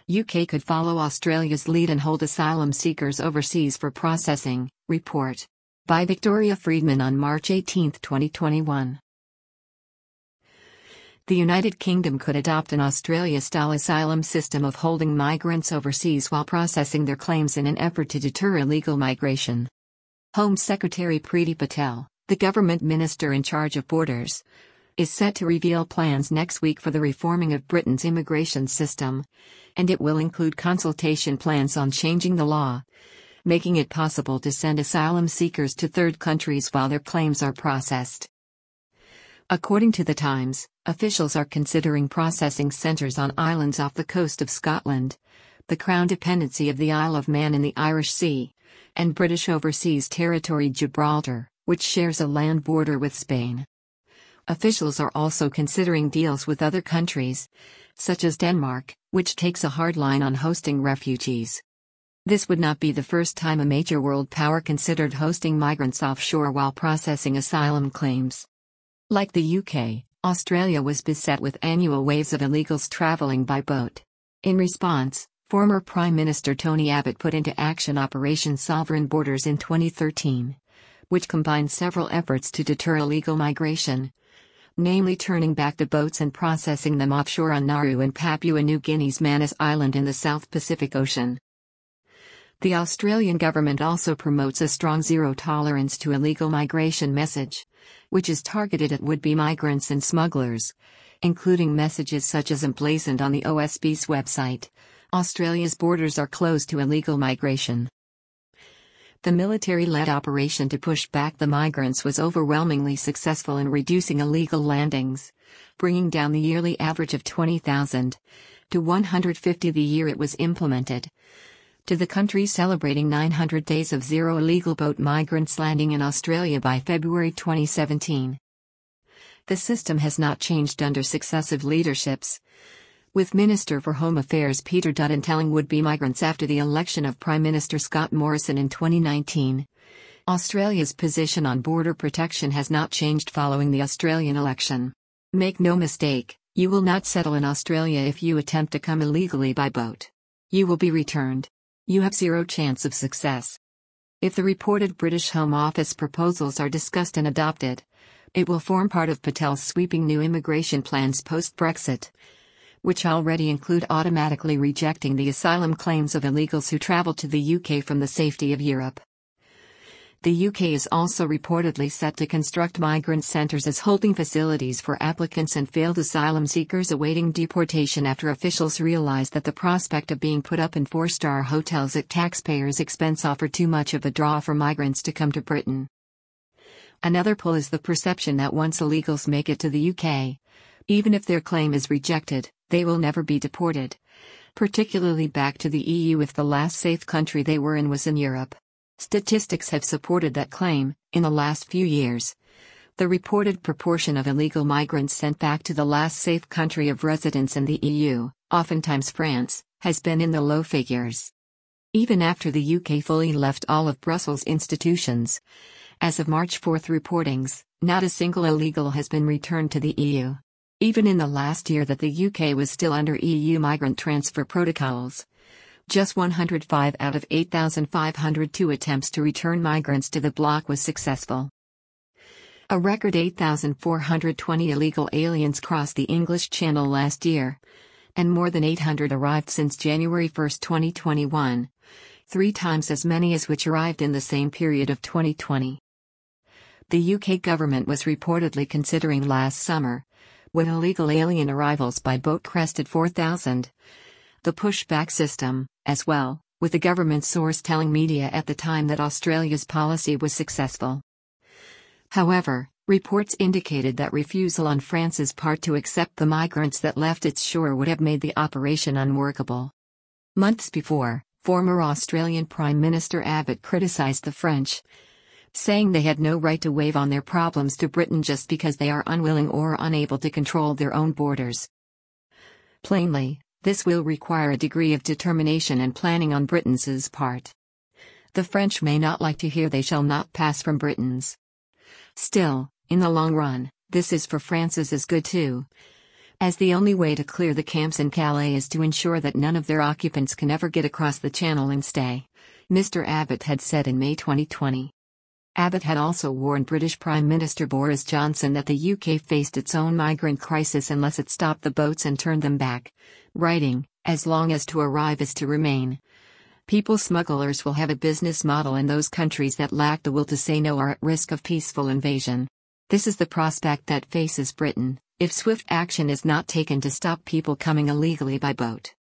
UK could follow Australia's lead and hold asylum seekers overseas for processing, report. By Victoria Friedman on March 18, 2021. The United Kingdom could adopt an Australia-style asylum system of holding migrants overseas while processing their claims in an effort to deter illegal migration. Home Secretary Priti Patel, the government minister in charge of borders, is set to reveal plans next week for the reforming of Britain's immigration system, and it will include consultation plans on changing the law, making it possible to send asylum seekers to third countries while their claims are processed. According to The Times, officials are considering processing centres on islands off the coast of Scotland, the Crown dependency of the Isle of Man in the Irish Sea, and British Overseas Territory Gibraltar, which shares a land border with Spain. Officials are also considering deals with other countries, such as Denmark, which takes a hard line on hosting refugees. This would not be the first time a major world power considered hosting migrants offshore while processing asylum claims. Like the UK, Australia was beset with annual waves of illegals travelling by boat. In response, former Prime Minister Tony Abbott put into action Operation Sovereign Borders in 2013, which combined several efforts to deter illegal migration, namely turning back the boats and processing them offshore on Nauru and Papua New Guinea's Manus Island in the South Pacific Ocean. The Australian government also promotes a strong zero tolerance to illegal migration message, which is targeted at would-be migrants and smugglers, including messages such as emblazoned on the OSB's website: Australia's borders are closed to illegal migration. The military-led operation to push back the migrants was overwhelmingly successful in reducing illegal landings, bringing down the yearly average of 20,000 to 150 the year it was implemented, to the country celebrating 900 days of zero illegal boat migrants landing in Australia by February 2017. The system has not changed under successive leaderships, with Minister for Home Affairs Peter Dutton telling would-be migrants after the election of Prime Minister Scott Morrison in 2019. Australia's position on border protection has not changed following the Australian election. Make no mistake, you will not settle in Australia if you attempt to come illegally by boat. You will be returned. You have zero chance of success. If the reported British Home Office proposals are discussed and adopted, it will form part of Patel's sweeping new immigration plans post-Brexit, which already include automatically rejecting the asylum claims of illegals who travel to the UK from the safety of Europe. The UK is also reportedly set to construct migrant centres as holding facilities for applicants and failed asylum seekers awaiting deportation after officials realised that the prospect of being put up in four-star hotels at taxpayers' expense offered too much of a draw for migrants to come to Britain. Another pull is the perception that once illegals make it to the UK, even if their claim is rejected, they will never be deported, particularly back to the EU if the last safe country they were in was in Europe. Statistics have supported that claim. In the last few years, the reported proportion of illegal migrants sent back to the last safe country of residence in the EU, oftentimes France, has been in the low figures. Even after the UK fully left all of Brussels' institutions, as of March 4 reportings, not a single illegal has been returned to the EU. Even in the last year that the UK was still under EU migrant transfer protocols, just 105 out of 8,502 attempts to return migrants to the bloc was successful. A record 8,420 illegal aliens crossed the English Channel last year, and more than 800 arrived since January 1, 2021, 3 times as many as which arrived in the same period of 2020. The UK government was reportedly considering last summer, when illegal alien arrivals by boat crested 4,000, the pushback system, as well, with the government source telling media at the time that Australia's policy was successful. However, reports indicated that refusal on France's part to accept the migrants that left its shore would have made the operation unworkable. Months before, former Australian Prime Minister Abbott criticised the French, saying they had no right to wave on their problems to Britain just because they are unwilling or unable to control their own borders. Plainly, this will require a degree of determination and planning on Britain's part. The French may not like to hear they shall not pass from Britain's. Still, in the long run, this is for France's as good too, as the only way to clear the camps in Calais is to ensure that none of their occupants can ever get across the channel and stay, Mr. Abbott had said in May 2020. Abbott had also warned British Prime Minister Boris Johnson that the UK faced its own migrant crisis unless it stopped the boats and turned them back, writing, "As long as to arrive is to remain. People smugglers will have a business model in those countries that lack the will to say no or at risk of peaceful invasion. This is the prospect that faces Britain, if swift action is not taken to stop people coming illegally by boat."